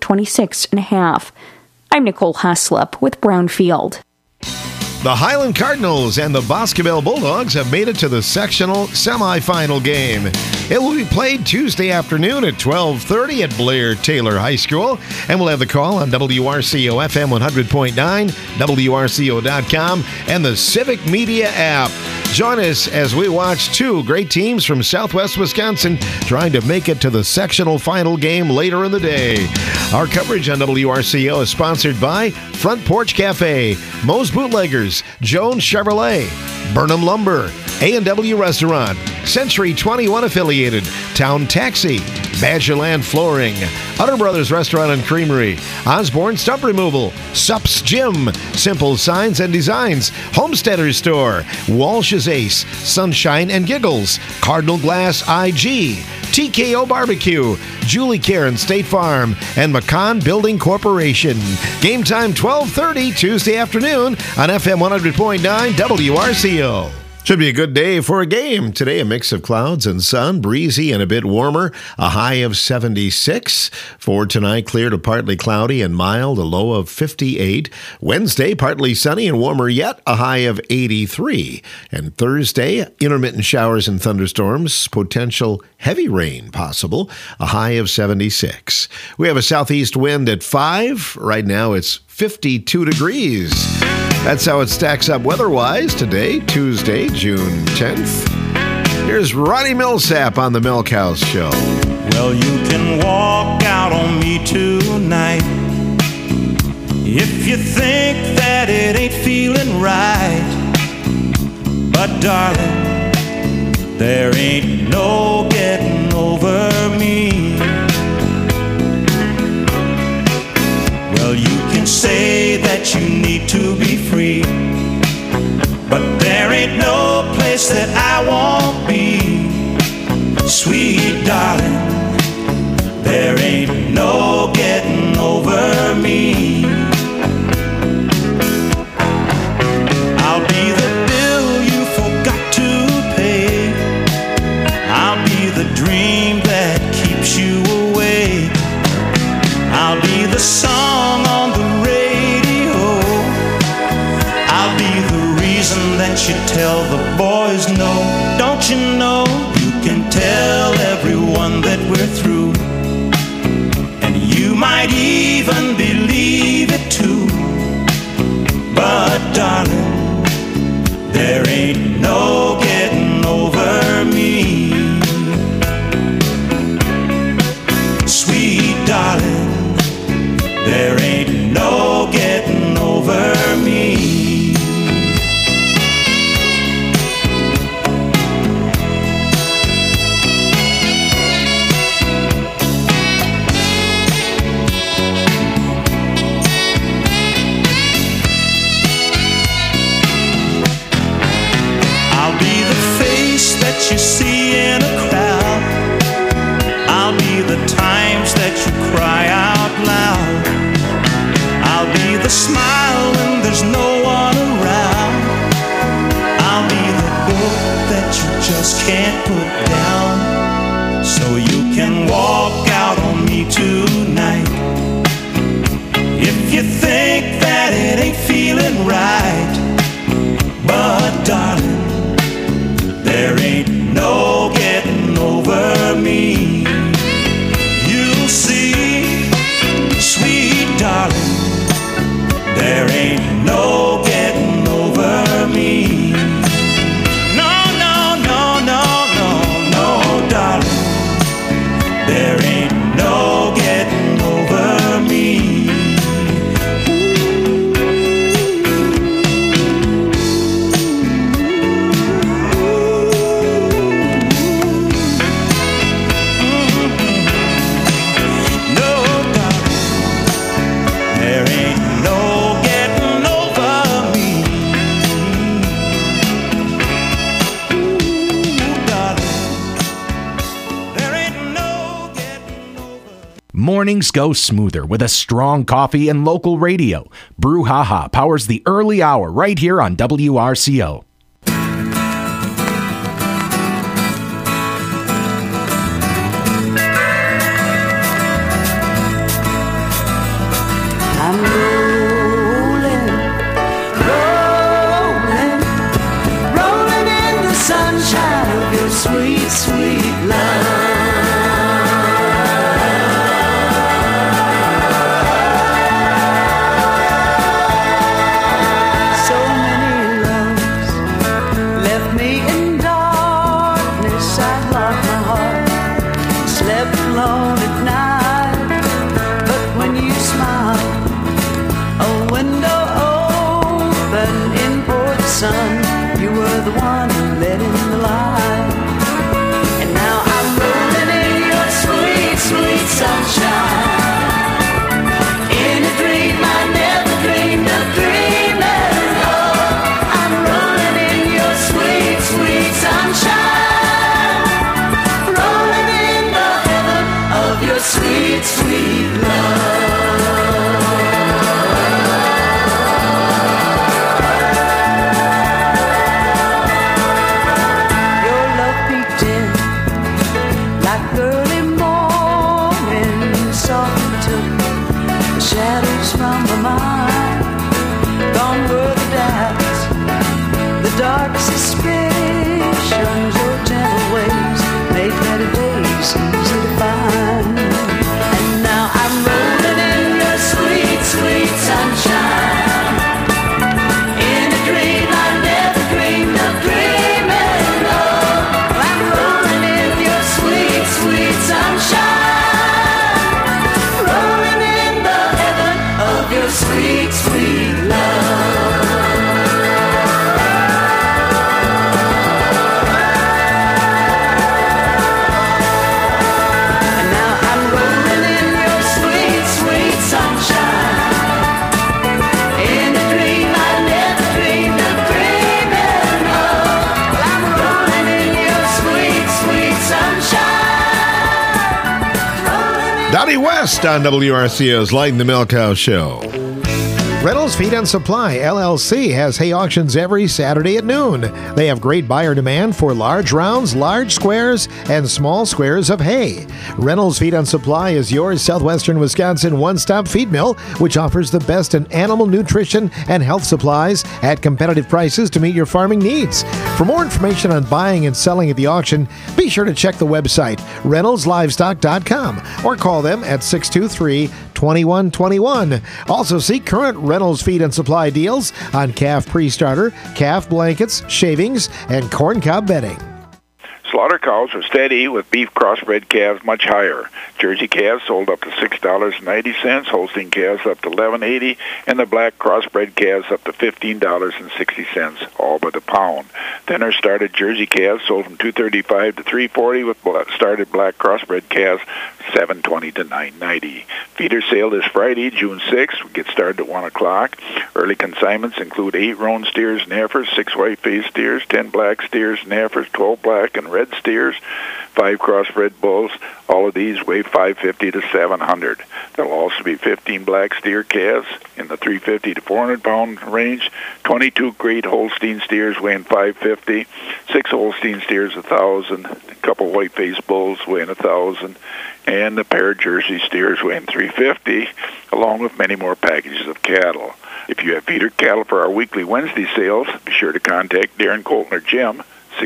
Speaker 1: $1.26.5. I'm Nicole Haslip with Brownfield.
Speaker 6: The Highland Cardinals and the Boscobel Bulldogs have made it to the sectional semifinal game. It will be played Tuesday afternoon at 12:30 at Blair Taylor High School, and we'll have the call on WRCO FM 100.9, WRCO.com, and the Civic Media app. Join us as we watch two great teams from Southwest Wisconsin trying to make it to the sectional final game later in the day. Our coverage on WRCO is sponsored by Front Porch Cafe, Moe's Bootleggers, Jones Chevrolet, Burnham Lumber, A&W Restaurant, Century 21 Affiliated, Town Taxi, Badgerland Flooring, Utter Brothers Restaurant and Creamery, Osborne Stump Removal, Sup's Gym, Simple Signs and Designs, Homesteaders Store, Walsh's Ace, Sunshine and Giggles, Cardinal Glass IG, TKO Barbecue, Julie Karen State Farm, and McCann Building Corporation. Game time 12:30 Tuesday afternoon on FM 100.9 WRCO. Should be a good day for a game. Today, a mix of clouds and sun, breezy and a bit warmer, a high of 76. For tonight, clear to partly cloudy and mild, a low of 58. Wednesday, partly sunny and warmer yet, a high of 83. And Thursday, intermittent showers and thunderstorms, potential heavy rain possible, a high of 76. We have a southeast wind at 5. Right now, it's 52 degrees. That's how it stacks up weather-wise today, Tuesday, June 10th. Here's Here's Ronnie Millsap on the Milk House Show.
Speaker 5: Well, you can walk out on me tonight if you think that it ain't feeling right. But darling, there ain't no getting over me. Well, you can say that you need to be free, but there ain't no place that I won't be. Sweet darling, there ain't no getting over me. I'll be the bill you forgot to pay. I'll be the dream that keeps you awake. I'll be the song on the radio. I'll be the reason that you tell the boys no. Don't you know you can tell everyone that we're through, and you might even believe it too. But darling, there ain't no getting over me. Sweet darling, there ain't no getting over me. That you see in a crowd, I'll be the times that you cry out loud. I'll be the smile when there's no one around. I'll be the book that you just can't put down. So you can walk out on me tonight if you think that it ain't feeling right. But darling, there ain't no getting over me. You'll see, sweet darling, there ain't no getting over me. No, no, no, no, no, no, darling, there ain't no getting over me.
Speaker 10: Mornings go smoother with a strong coffee and local radio. Brouhaha powers the early hour right here on WRCO.
Speaker 7: I'm rolling, rolling, rolling in the sunshine of your sweet, sweet love. You were the one who let in the light, and now I'm rolling in your sweet, sweet sunshine. In a dream I never dreamed of dreaming of. I'm rolling in your sweet, sweet sunshine, rolling in the heaven of your sweet, sweet love. Shadows from my mind, gone were the doubts, the dark suspicions. Your gentle ways made better days easy to find. And now I'm rolling in your sweet, sweet sunshine. In a dream I never dreamed of dreaming of. I'm
Speaker 6: Donnie West on WRCO's Light in the Milk House Show.
Speaker 8: Reynolds Feed and Supply, LLC, has hay auctions every Saturday at noon. They have great buyer demand for large rounds, large squares, and small squares of hay. Reynolds Feed and Supply is your southwestern Wisconsin one-stop feed mill, which offers the best in animal nutrition and health supplies at competitive prices to meet your farming needs. For more information on buying and selling at the auction, be sure to check the website, reynoldslivestock.com, or call them at 623-2121. Also see current Reynolds Feed and Supply deals on calf pre-starter, calf blankets, shavings, and corn cob bedding.
Speaker 9: Slaughter cows are steady, with beef crossbred calves much higher. Jersey calves sold up to $6.90, Holstein calves up to $11.80, and the black crossbred calves up to $15.60, all by the pound. Thinner started Jersey calves sold from $2.35 to $3.40, with started black crossbred calves $7.20 to $9.90. Feeder sale this Friday, June 6th. We get started at 1 o'clock. Early consignments include 8 roan steers and heifers, 6 white-faced steers, 10 black steers and heifers, 12 black and red steers, 5 crossbred bulls. All of these weigh 550 to 700. There'll also be 15 black steer calves in the 350 to 400 pound range, 22 great Holstein steers weighing 550, 6 Holstein steers 1,000, a couple white-faced bulls weighing 1,000, and a pair of Jersey steers weighing 350, along with many more packages of cattle. If you have feeder cattle for our weekly Wednesday sales, be sure to contact Darren Colton or Jim,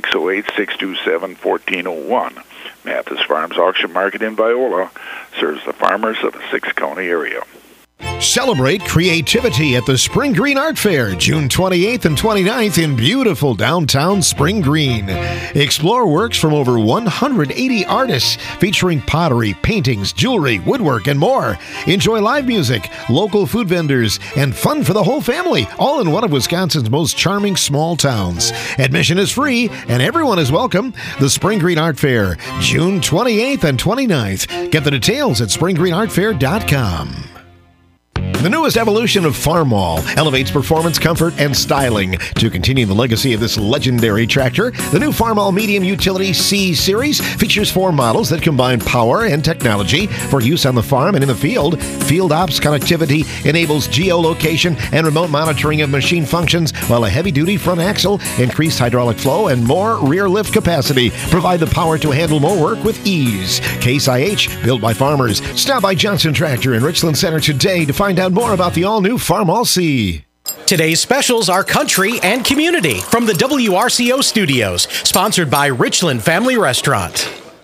Speaker 9: 608-627-1401. Mathis Farms Auction Market in Viola serves the farmers of the 6-county area.
Speaker 6: Celebrate creativity at the Spring Green Art Fair, June 28th and 29th in beautiful downtown Spring Green. Explore works from over 180 artists featuring pottery, paintings, jewelry, woodwork, and more. Enjoy live music, local food vendors, and fun for the whole family, all in one of Wisconsin's most charming small towns. Admission is free, and everyone is welcome. The Spring Green Art Fair, June 28th and 29th. Get the details at springgreenartfair.com. The newest evolution of Farmall elevates performance, comfort, and styling. To continue the legacy of this legendary tractor, the new Farmall Medium Utility C Series features 4 models that combine power and technology for use on the farm and in the field. Field Ops connectivity enables geolocation and remote monitoring of machine functions, while a heavy-duty front axle, increased hydraulic flow, and more rear lift capacity provide the power to handle more work with ease. Case IH, built by farmers. Stop by Johnson Tractor in Richland Center today to find out more about the all-new Farmall C.
Speaker 11: Today's specials are country and community from the WRCO studios, sponsored by Richland Family Restaurant.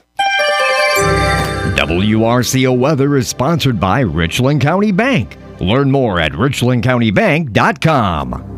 Speaker 13: WRCO weather is sponsored by Richland County Bank. Learn more at richlandcountybank.com.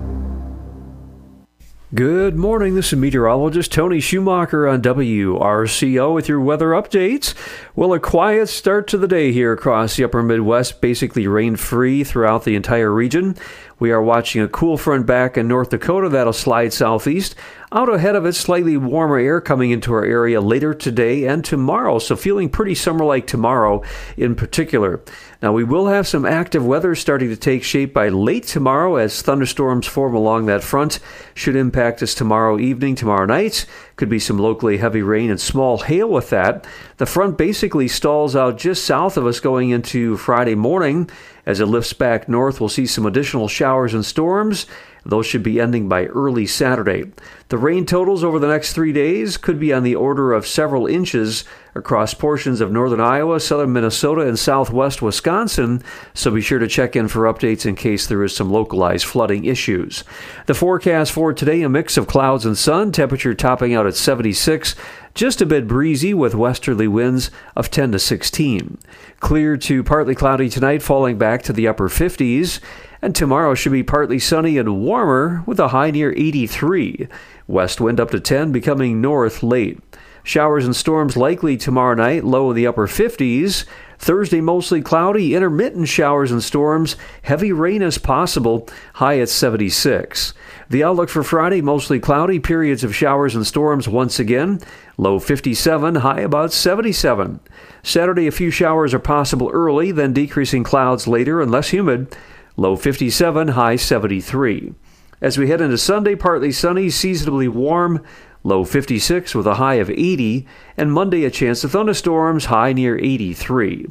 Speaker 12: Good morning, this is meteorologist Tony Schumacher on WRCO with your weather updates. Well, a quiet start to the day here across the upper Midwest, basically rain-free throughout the entire region. We are watching a cool front back in North Dakota that'll slide southeast. Out ahead of it, slightly warmer air coming into our area later today and tomorrow, so feeling pretty summer-like tomorrow in particular. Now, we will have some active weather starting to take shape by late tomorrow as thunderstorms form along that front. Should impact us tomorrow evening, tomorrow night. Could be some locally heavy rain and small hail with that. The front basically stalls out just south of us going into Friday morning. As it lifts back north, we'll see some additional showers and storms. Those should be ending by early Saturday. The rain totals over the next 3 days could be on the order of several inches across portions of northern Iowa, southern Minnesota, and southwest Wisconsin, so be sure to check in for updates in case there is some localized flooding issues. The forecast for today, a mix of clouds and sun, temperature topping out at 76, just a bit breezy with westerly winds of 10 to 16. Clear to partly cloudy tonight, falling back to the upper 50s. And tomorrow should be partly sunny and warmer with a high near 83. West wind up to 10, becoming north late. Showers and storms likely tomorrow night, low in the upper 50s. Thursday mostly cloudy, intermittent showers and storms. Heavy rain is possible, high at 76. The outlook for Friday, mostly cloudy, periods of showers and storms once again. Low 57, high about 77. Saturday, a few showers are possible early, then decreasing clouds later and less humid. Low 57, high 73. As we head into Sunday, partly sunny, seasonably warm, low 56 with a high of 80, and Monday a chance of thunderstorms, high near 83.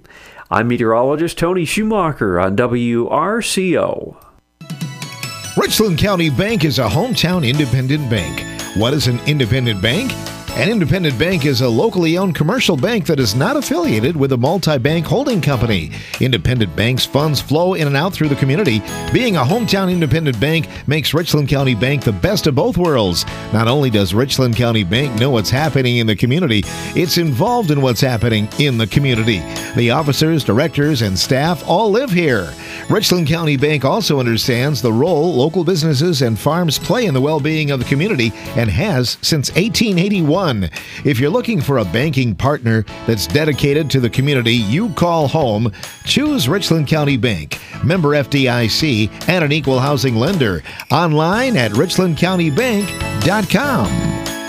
Speaker 12: I'm meteorologist Tony Schumacher on WRCO.
Speaker 8: Richland County Bank is a hometown independent bank. What is an independent bank? An independent bank is a locally owned commercial bank that is not affiliated with a multi-bank holding company. Independent banks' funds flow in and out through the community. Being a hometown independent bank makes Richland County Bank the best of both worlds. Not only does Richland County Bank know what's happening in the community, it's involved in what's happening in the community. The officers, directors, and staff all live here. Richland County Bank also understands the role local businesses and farms play in the well-being of the community and has since 1881. If you're looking for a banking partner that's dedicated to the community you call home, choose Richland County Bank, member FDIC, and an equal housing lender. Online at richlandcountybank.com.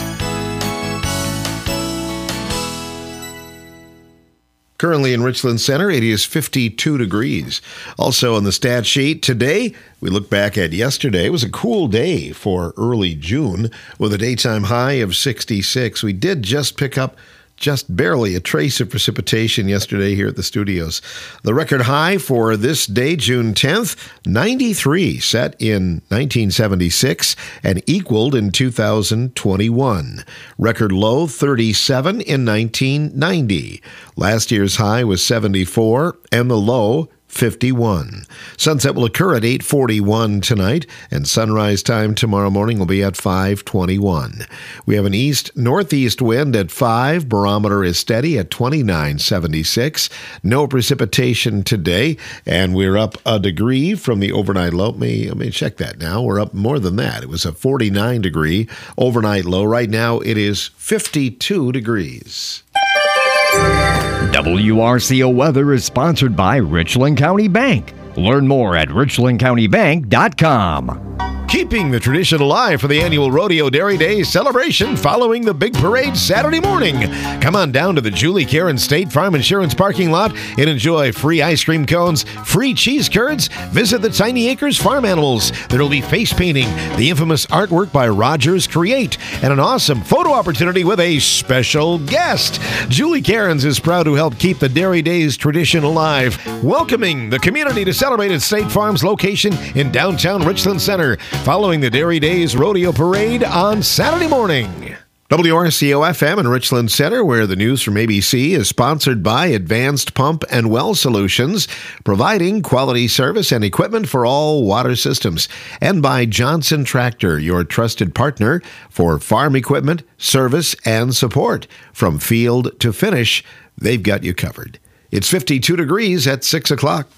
Speaker 8: Currently in Richland Center, it is 52 degrees. Also on the stat sheet today, we look back at yesterday. It was a cool day for early June with a daytime high of 66. We did just pick up just barely a trace of precipitation yesterday here at the studios. The record high for this day, June 10th, 93, set in 1976 and equaled in 2021. Record low, 37 in 1990. Last year's high was 74 and the low, 51. Sunset will occur at 8:41 tonight, and sunrise time tomorrow morning will be at 5:21. We have an east-northeast wind at 5. Barometer is steady at 29.76. No precipitation today, and we're up a degree from the overnight low. Let me check that now. We're up more than that. It was a 49-degree overnight low. Right now, it is 52 degrees.
Speaker 13: WRCO Weather is sponsored by Richland County Bank. Learn more at richlandcountybank.com.
Speaker 8: Keeping the tradition alive for the annual Rodeo Dairy Days celebration following the big parade Saturday morning. Come on down to the Julie Karen State Farm Insurance parking lot and enjoy free ice cream cones, free cheese curds. Visit the Tiny Acres Farm Animals. There will be face painting, the infamous artwork by Rogers Create, and an awesome photo opportunity with a special guest. Julie Cairns is proud to help keep the Dairy Days tradition alive, welcoming the community to celebrate at State Farm's location in downtown Richland Center, following the Dairy Days Rodeo Parade on Saturday morning. WRCO FM in Richland Center, where the news from ABC is sponsored by Advanced Pump and Well Solutions, providing quality service and equipment for all water systems, and by Johnson Tractor, your trusted partner for farm equipment, service, and support. From field to finish, they've got you covered. It's 52 degrees at 6 o'clock.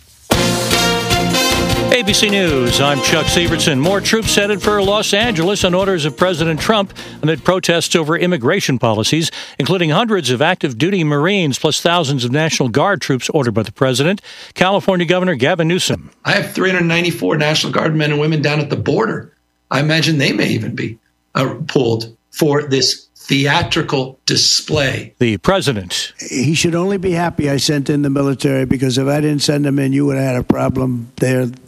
Speaker 14: ABC News, I'm Chuck Severson. More troops headed for Los Angeles on orders of President Trump amid protests over immigration policies, including hundreds of active duty Marines plus thousands of National Guard troops ordered by the president. California Governor Gavin Newsom.
Speaker 15: I have 394 National Guard men and women down at the border. I imagine they may even be pulled for this theatrical display.
Speaker 14: The president.
Speaker 16: He should only be happy I sent in the military, because if I didn't send them in, you would have had a problem there.